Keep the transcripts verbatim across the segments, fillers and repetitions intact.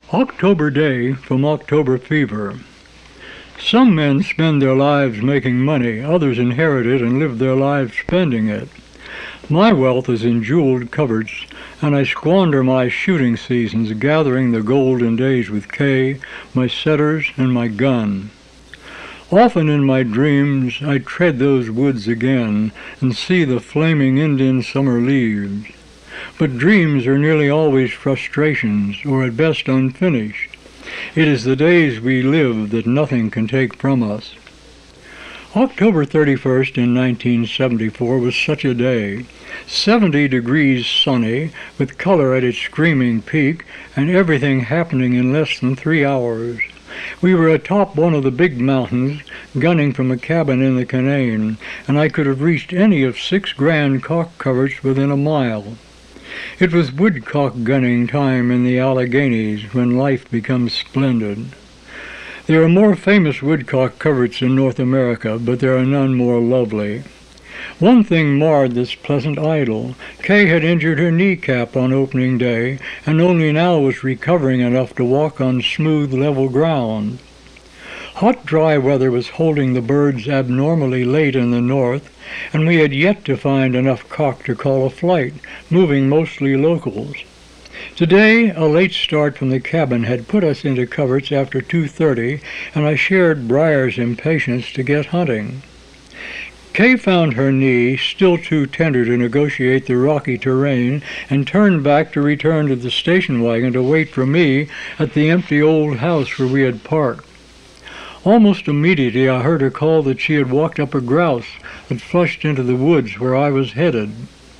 October Day from October Fever. Some men spend their lives making money, others inherit it and live their lives spending it. My wealth is in jeweled cupboards, and I squander my shooting seasons gathering the golden days with Kay, my setters, and my gun. Often in my dreams I tread those woods again and see the flaming Indian summer leaves. But dreams are nearly always frustrations, or at best unfinished. It is the days we live that nothing can take from us. October thirty-first in nineteen seventy-four was such a day. Seventy degrees sunny, with color at its screaming peak, and everything happening in less than three hours. We were atop one of the big mountains, gunning from a cabin in the Canaan, and I could have reached any of six grand cock coverts within a mile. It was woodcock gunning time in the Alleghanies, when life becomes splendid. There are more famous woodcock coverts in North America, but there are none more lovely. One thing marred this pleasant idyll. Kay had injured her kneecap on opening day, and only now was recovering enough to walk on smooth, level ground. Hot, dry weather was holding the birds abnormally late in the north, and we had yet to find enough cock to call a flight, moving mostly locals. Today, a late start from the cabin had put us into coverts after two thirty, and I shared Briar's impatience to get hunting. Kay found her knee still too tender to negotiate the rocky terrain and turned back to return to the station wagon to wait for me at the empty old house where we had parked. Almost immediately I heard her call that she had walked up a grouse that flushed into the woods where I was headed.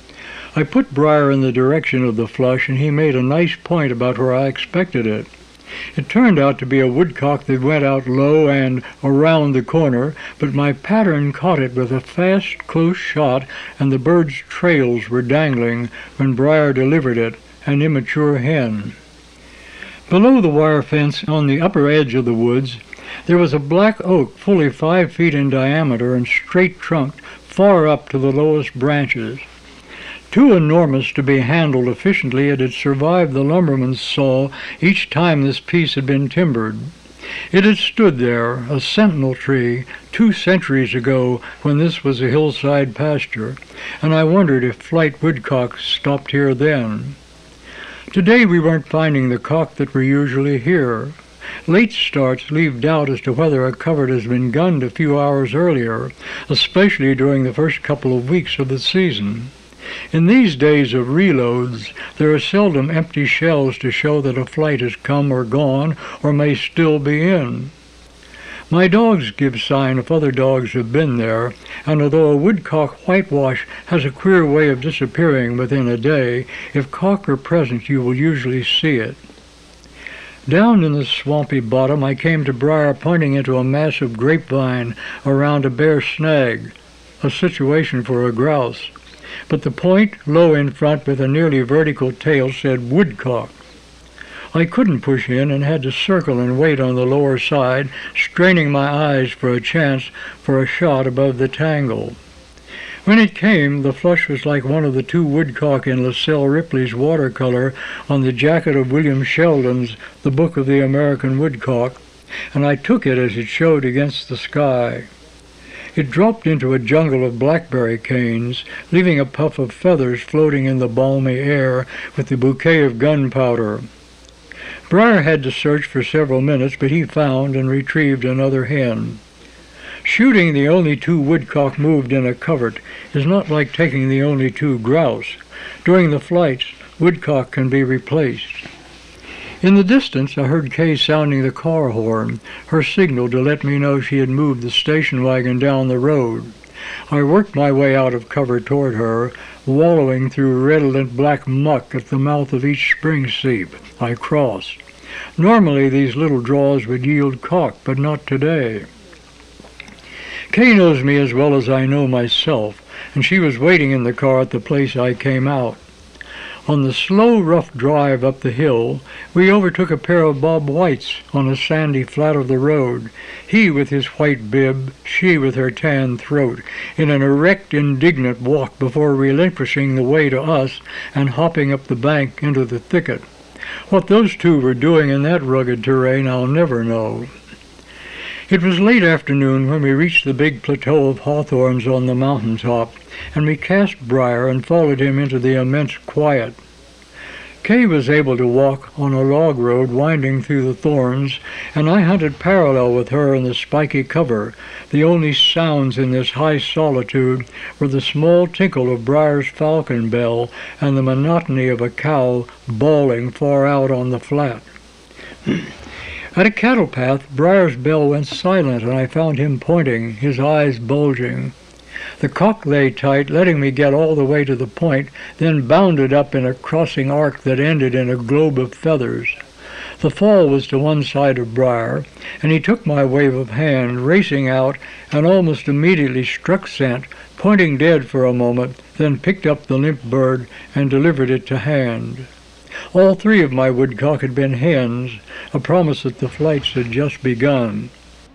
I put Briar in the direction of the flush, and he made a nice point about where I expected it. It turned out to be a woodcock that went out low and around the corner, but my pattern caught it with a fast, close shot, and the bird's trails were dangling when Briar delivered it, an immature hen. Below the wire fence on the upper edge of the woods, there was a black oak fully five feet in diameter and straight-trunked far up to the lowest branches. Too enormous to be handled efficiently, it had survived the lumberman's saw each time this piece had been timbered. It had stood there, a sentinel tree, two centuries ago when this was a hillside pasture, and I wondered if flight woodcocks stopped here then. Today we weren't finding the cock that were usually here. Late starts leave doubt as to whether a covert has been gunned a few hours earlier, especially during the first couple of weeks of the season. In these days of reloads, there are seldom empty shells to show that a flight has come or gone or may still be in. My dogs give sign if other dogs have been there, and although a woodcock whitewash has a queer way of disappearing within a day, if cock are present you will usually see it. Down in the swampy bottom I came to Briar pointing into a massive grapevine around a bare snag, a situation for a grouse. But the point, low in front with a nearly vertical tail, said woodcock. I couldn't push in and had to circle and wait on the lower side, straining my eyes for a chance for a shot above the tangle. When it came, the flush was like one of the two woodcock in LaSalle Ripley's watercolor on the jacket of William Sheldon's The Book of the American Woodcock, and I took it as it showed against the sky. It dropped into a jungle of blackberry canes, leaving a puff of feathers floating in the balmy air with the bouquet of gunpowder. Briar had to search for several minutes, but he found and retrieved another hen. Shooting the only two woodcock moved in a covert is not like taking the only two grouse. During the flights, woodcock can be replaced. In the distance, I heard Kay sounding the car horn, her signal to let me know she had moved the station wagon down the road. I worked my way out of cover toward her, wallowing through redolent black muck at the mouth of each spring seep I crossed. Normally these little draws would yield cock, but not today. Kay knows me as well as I know myself, and she was waiting in the car at the place I came out. On the slow, rough drive up the hill, we overtook a pair of Bob Whites on a sandy flat of the road, he with his white bib, she with her tan throat, in an erect, indignant walk before relinquishing the way to us and hopping up the bank into the thicket. What those two were doing in that rugged terrain, I'll never know. It was late afternoon when we reached the big plateau of hawthorns on the mountaintop, and we cast Briar and followed him into the immense quiet. Kay was able to walk on a log road winding through the thorns, and I hunted parallel with her in the spiky cover. The only sounds in this high solitude were the small tinkle of Briar's falcon bell and the monotony of a cow bawling far out on the flat. At a cattle path, Briar's bell went silent, and I found him pointing, his eyes bulging. The cock lay tight, letting me get all the way to the point, then bounded up in a crossing arc that ended in a globe of feathers. The fall was to one side of Briar, and he took my wave of hand, racing out, and almost immediately struck scent, pointing dead for a moment, then picked up the limp bird and delivered it to hand. All three of my woodcock had been hens, a promise that the flights had just begun.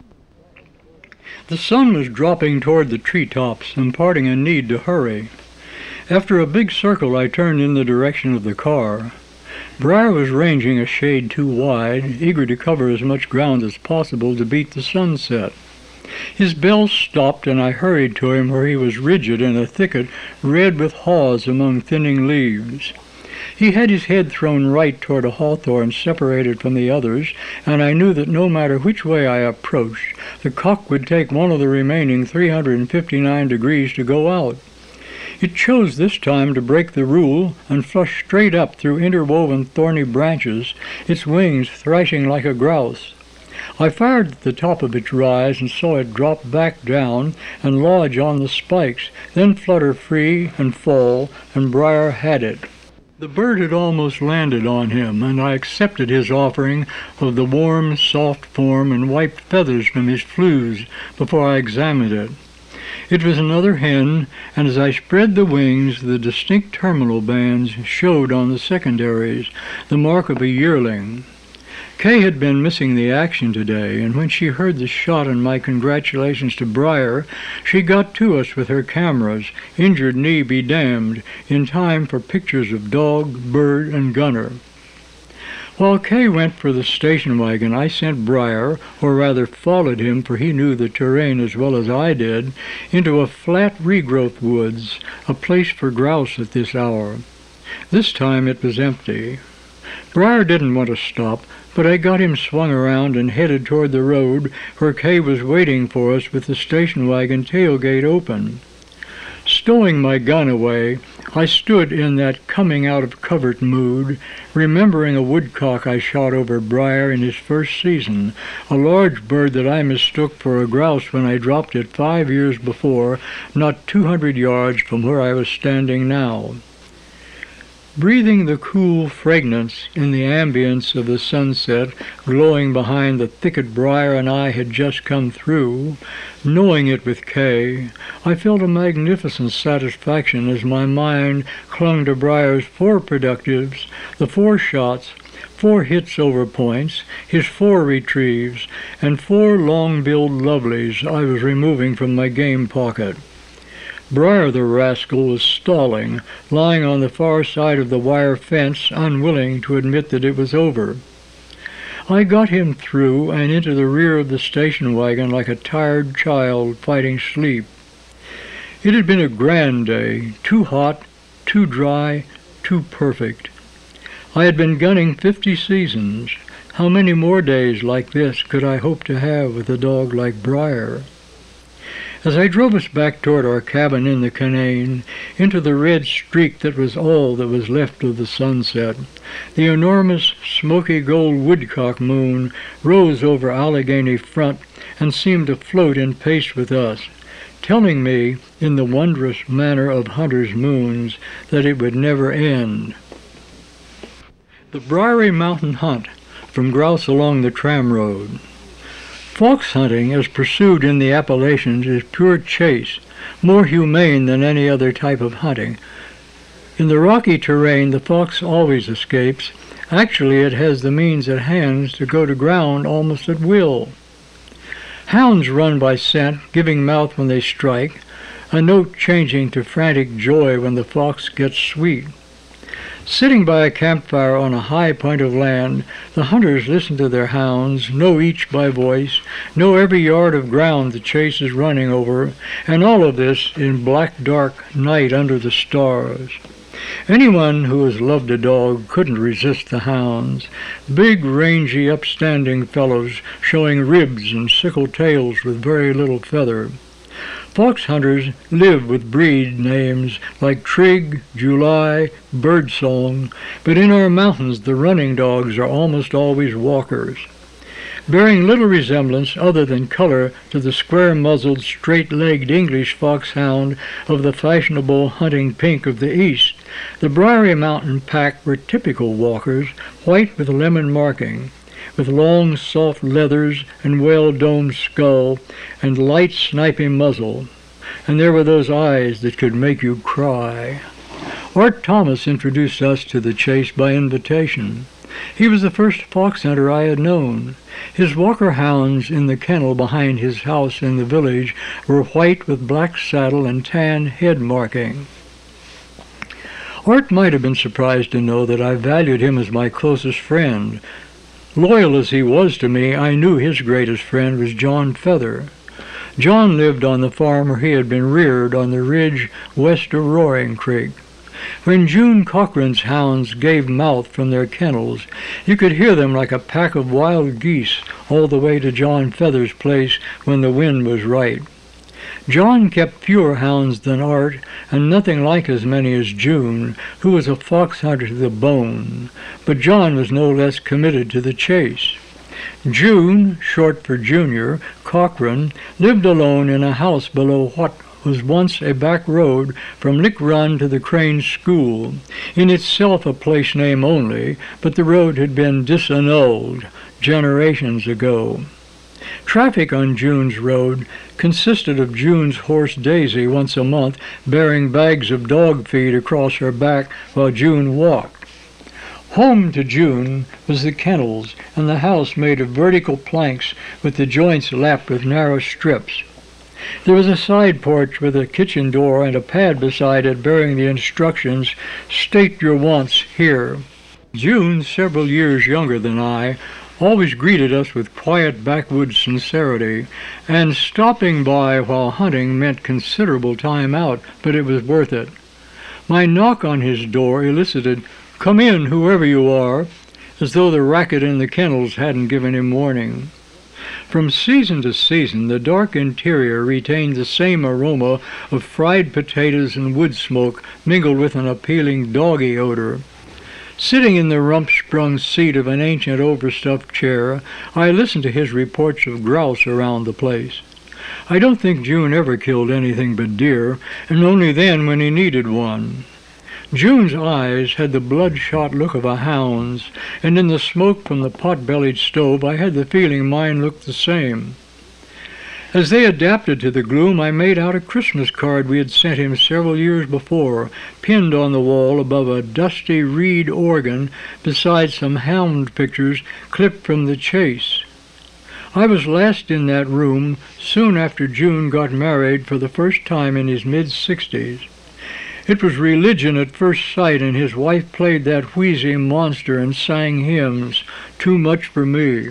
The sun was dropping toward the treetops, imparting a need to hurry. After a big circle, I turned in the direction of the car. Briar was ranging a shade too wide, eager to cover as much ground as possible to beat the sunset. His bell stopped, and I hurried to him where he was rigid in a thicket red with haws among thinning leaves. He had his head thrown right toward a hawthorn separated from the others, and I knew that no matter which way I approached, the cock would take one of the remaining three hundred fifty-nine degrees to go out. It chose this time to break the rule and flush straight up through interwoven thorny branches, its wings thrashing like a grouse. I fired at the top of its rise and saw it drop back down and lodge on the spikes, then flutter free and fall, and Briar had it. The bird had almost landed on him, and I accepted his offering of the warm, soft form and wiped feathers from his flews before I examined it. It was another hen, and as I spread the wings, the distinct terminal bands showed on the secondaries, the mark of a yearling. Kay had been missing the action today, and when she heard the shot and my congratulations to Briar, she got to us with her cameras, injured knee be damned, in time for pictures of dog, bird, and gunner. While Kay went for the station wagon, I sent Briar, or rather followed him, for he knew the terrain as well as I did, into a flat regrowth woods, a place for grouse at this hour. This time it was empty. Briar didn't want to stop, but I got him swung around and headed toward the road where Kay was waiting for us with the station wagon tailgate open. Stowing my gun away, I stood in that coming-out-of-covert mood, remembering a woodcock I shot over Briar in his first season, a large bird that I mistook for a grouse when I dropped it five years before, not two hundred yards from where I was standing now. Breathing the cool fragrance in the ambience of the sunset glowing behind the thicket Briar and I had just come through, knowing it with Kay, I felt a magnificent satisfaction as my mind clung to Briar's four productives, the four shots, four hits over points, his four retrieves, and four long-billed lovelies I was removing from my game pocket. Briar the rascal was stalling, lying on the far side of the wire fence, unwilling to admit that it was over. I got him through and into the rear of the station wagon like a tired child fighting sleep. It had been a grand day, too hot, too dry, too perfect. I had been gunning fifty seasons. How many more days like this could I hope to have with a dog like Briar? As I drove us back toward our cabin in the Canaan, into the red streak that was all that was left of the sunset, the enormous smoky gold woodcock moon rose over Allegheny Front and seemed to float in pace with us, telling me, in the wondrous manner of hunters' moons, that it would never end. The Briery Mountain Hunt, from grouse along the tram road. Fox hunting, as pursued in the Appalachians, is pure chase, more humane than any other type of hunting. In the rocky terrain, the fox always escapes. Actually, it has the means at hand to go to ground almost at will. Hounds run by scent, giving mouth when they strike, a note changing to frantic joy when the fox gets sweet. Sitting by a campfire on a high point of land, the hunters listen to their hounds, know each by voice, know every yard of ground the chase is running over, and all of this in black dark night under the stars. Anyone who has loved a dog couldn't resist the hounds, big, rangy, upstanding fellows showing ribs and sickle tails with very little feather. Fox hunters live with breed names like Trig, July, Birdsong, but in our mountains the running dogs are almost always walkers. Bearing little resemblance other than color to the square-muzzled, straight-legged English foxhound of the fashionable hunting pink of the East, the Briery Mountain pack were typical walkers, white with lemon marking, with long, soft leathers and well-domed skull and light, sniping muzzle. And there were those eyes that could make you cry. Art Thomas introduced us to the chase by invitation. He was the first fox hunter I had known. His walker hounds in the kennel behind his house in the village were white with black saddle and tan head marking. Art might have been surprised to know that I valued him as my closest friend. Loyal as he was to me, I knew his greatest friend was John Feather. John lived on the farm where he had been reared on the ridge west of Roaring Creek. When June Cochran's hounds gave mouth from their kennels, you could hear them like a pack of wild geese all the way to John Feather's place when the wind was right. John kept fewer hounds than Art, and nothing like as many as June, who was a fox hunter to the bone, but John was no less committed to the chase. June, short for Junior, Cochran, lived alone in a house below what was once a back road from Lick Run to the Crane School, in itself a place name only, but the road had been disannulled generations ago. Traffic on June's road consisted of June's horse Daisy once a month bearing bags of dog feed across her back while June walked. Home to June was the kennels and the house made of vertical planks with the joints lapped with narrow strips. There was a side porch with a kitchen door and a pad beside it bearing the instructions, "State your wants here." June, several years younger than I, always greeted us with quiet backwoods sincerity, and stopping by while hunting meant considerable time out, but it was worth it. My knock on his door elicited, "Come in, whoever you are," as though the racket in the kennels hadn't given him warning. From season to season, the dark interior retained the same aroma of fried potatoes and wood smoke mingled with an appealing doggy odor. Sitting in the rump-sprung seat of an ancient overstuffed chair, I listened to his reports of grouse around the place. I don't think June ever killed anything but deer, and only then when he needed one. June's eyes had the bloodshot look of a hound's, and in the smoke from the pot-bellied stove I had the feeling mine looked the same. As they adapted to the gloom, I made out a Christmas card we had sent him several years before, pinned on the wall above a dusty reed organ beside some hound pictures clipped from the chase. I was last in that room soon after June got married for the first time in his mid-sixties. It was religion at first sight, and his wife played that wheezy monster and sang hymns, "Too Much for Me."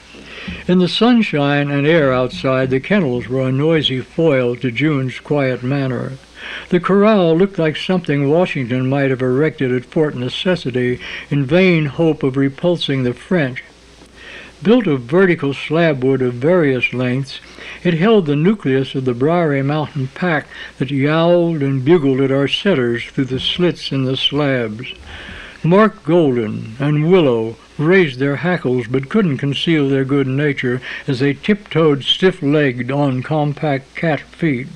In the sunshine and air outside, the kennels were a noisy foil to June's quiet manner. The corral looked like something Washington might have erected at Fort Necessity in vain hope of repulsing the French. Built of vertical slab wood of various lengths, it held the nucleus of the Briery Mountain pack that yowled and bugled at our setters through the slits in the slabs. Mark Golden and Willow raised their hackles but couldn't conceal their good nature as they tiptoed stiff-legged on compact cat feet.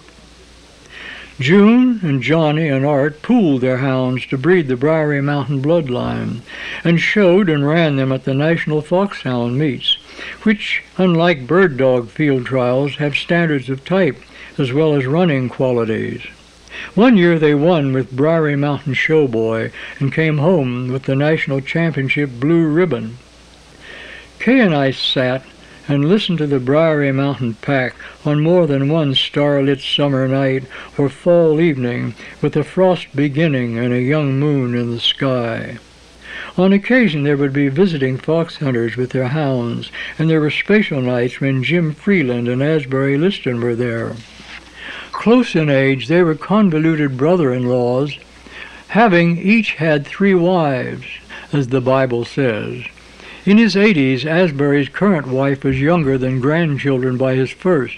June and Johnny and Art pooled their hounds to breed the Briery Mountain bloodline, and showed and ran them at the National Foxhound meets, which, unlike bird dog field trials, have standards of type as well as running qualities. One year they won with Briery Mountain Showboy and came home with the National Championship blue ribbon. Kay and I sat and listen to the Briery Mountain pack on more than one starlit summer night or fall evening with the frost beginning and a young moon in the sky. On occasion there would be visiting fox hunters with their hounds, and there were special nights when Jim Freeland and Asbury Liston were there. Close in age, they were convoluted brother-in-laws, having each had three wives, as the Bible says. In his eighties, Asbury's current wife was younger than grandchildren by his first.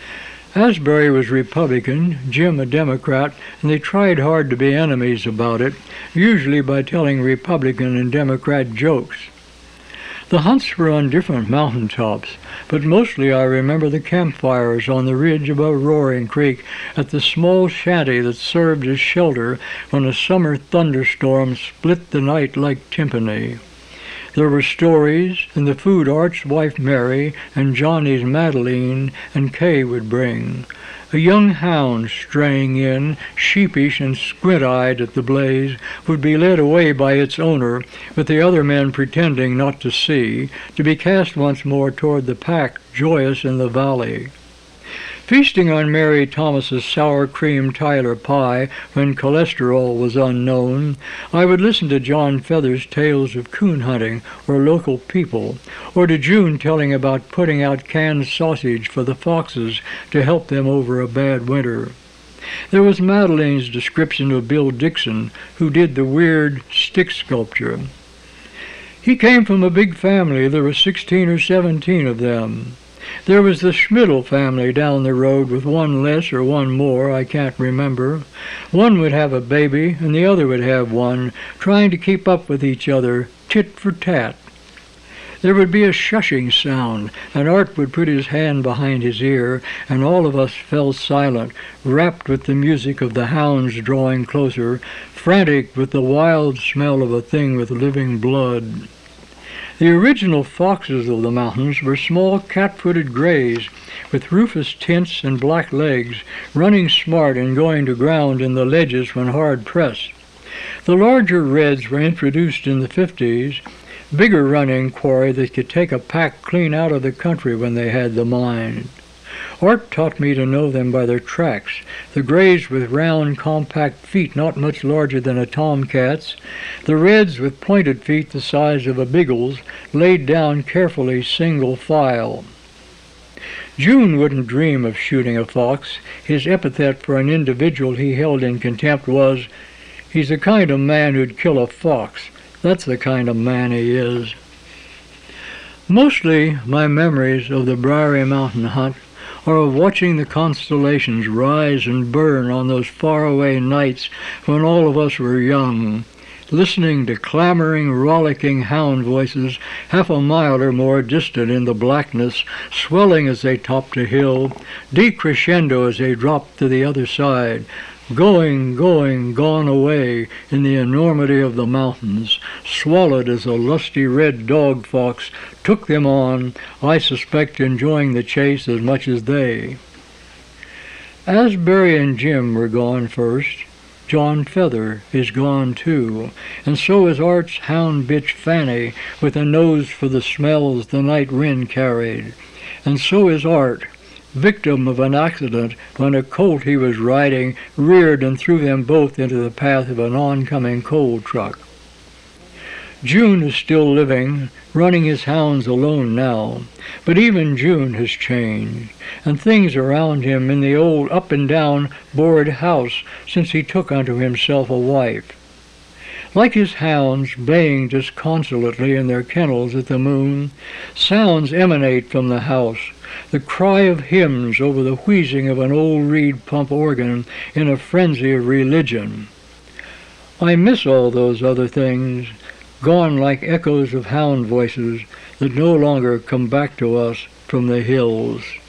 Asbury was Republican, Jim a Democrat, and they tried hard to be enemies about it, usually by telling Republican and Democrat jokes. The hunts were on different mountain tops, but mostly I remember the campfires on the ridge above Roaring Creek at the small shanty that served as shelter when a summer thunderstorm split the night like timpani. There were stories, and the food Art's wife Mary and Johnny's Madeline and Kay would bring. A young hound straying in, sheepish and squint-eyed at the blaze, would be led away by its owner, with the other men pretending not to see, to be cast once more toward the pack, joyous in the valley. Feasting on Mary Thomas's sour cream Tyler pie when cholesterol was unknown, I would listen to John Feather's tales of coon hunting or local people, or to June telling about putting out canned sausage for the foxes to help them over a bad winter. There was Madeline's description of Bill Dixon, who did the weird stick sculpture. He came from a big family. There were sixteen or seventeen of them. There was the Schmidl family down the road with one less or one more, I can't remember. One would have a baby, and the other would have one, trying to keep up with each other, tit for tat. There would be a shushing sound, and Art would put his hand behind his ear, and all of us fell silent, rapt with the music of the hounds drawing closer, frantic with the wild smell of a thing with living blood. The original foxes of the mountains were small cat-footed grays with rufous tints and black legs, running smart and going to ground in the ledges when hard pressed. The larger reds were introduced in the fifties, bigger running quarry that could take a pack clean out of the country when they had the mind. Art taught me to know them by their tracks, the grays with round, compact feet not much larger than a tomcat's, the reds with pointed feet the size of a beagle's, laid down carefully single file. June wouldn't dream of shooting a fox. His epithet for an individual he held in contempt was, "He's the kind of man who'd kill a fox. That's the kind of man he is." Mostly my memories of the Briery Mountain hunt or of watching the constellations rise and burn on those faraway nights when all of us were young, listening to clamoring, rollicking hound voices half a mile or more distant in the blackness, swelling as they topped a hill, decrescendo as they dropped to the other side, going, going, gone away in the enormity of the mountains, swallowed as a lusty red dog fox took them on, I suspect enjoying the chase as much as they. Asbury and Jim were gone first. John Feather is gone too, and so is Art's hound bitch Fanny, with a nose for the smells the night wind carried, and so is Art, victim of an accident when a colt he was riding reared and threw them both into the path of an oncoming coal truck. June is still living, running his hounds alone now, but even June has changed, and things around him in the old up-and-down board house since he took unto himself a wife. Like his hounds baying disconsolately in their kennels at the moon, sounds emanate from the house, the cry of hymns over the wheezing of an old reed pump organ in a frenzy of religion. I miss all those other things, gone like echoes of hound voices that no longer come back to us from the hills.